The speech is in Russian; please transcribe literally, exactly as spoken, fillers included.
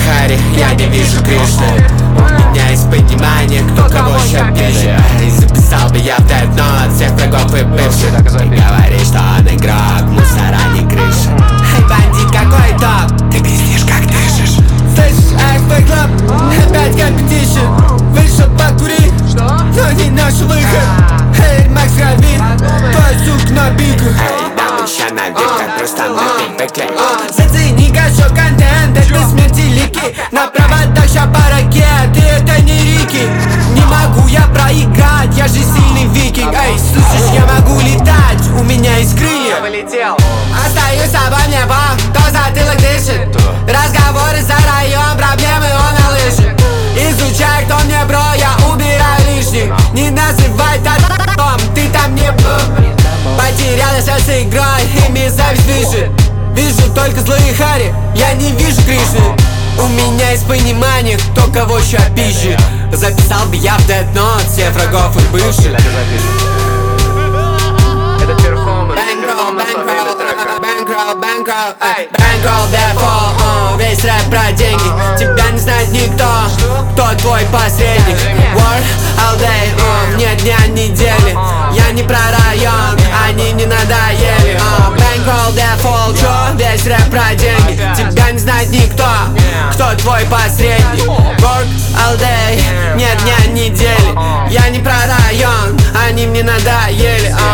Хари, я не вижу Кришны. У меня есть понимание, кто кого ща пишет. И записал бы я в Death Note всех врагов и бывших. Ты говоришь, что он игрок, мусора не крыша. Эй, бандит, какой топ? Ты пиздишь, как дышишь. Слышишь, АФП Club, опять компетишн. Вышел покурить, но не наш выход. Эй, Макс Равин, твой сук на биках. Эй, нам еще навека, просто мы в пекле. Зацени-ка, что контент, это смерти лики. На проводах ща по ракеты, это не Рики. Не могу я проиграть, я же сильный викинг. Эй, слышишь, я могу летать, у меня есть крылья. Остаюсь обо мне, бам, то затылок дышит. Разговоры за район, проблемы он на лыжи. Изучай, кто мне бро, я убираю лишних. Не называй татом, ты там не был. Потерялась с игрой, ими зависть дышит. Вижу только злые Хари, я не вижу Кришны. У меня есть понимание, кто кого ща пишет. Записал бы я в Death Note всех врагов и бывших. Это перформанс. Bankroll, bankroll, bankroll, bankroll, эй, bankroll, default, весь рэп про деньги. Тебя не знает никто, кто твой посредник. Work all day, uh, нет дня недели. Я не про район, они не надоели. uh, Bankroll, default, чё? Весь рэп про деньги. Тебя не знает никто, кто твой посредник. Work all day, нет дня недели. Я не про район, они мне надоели. uh.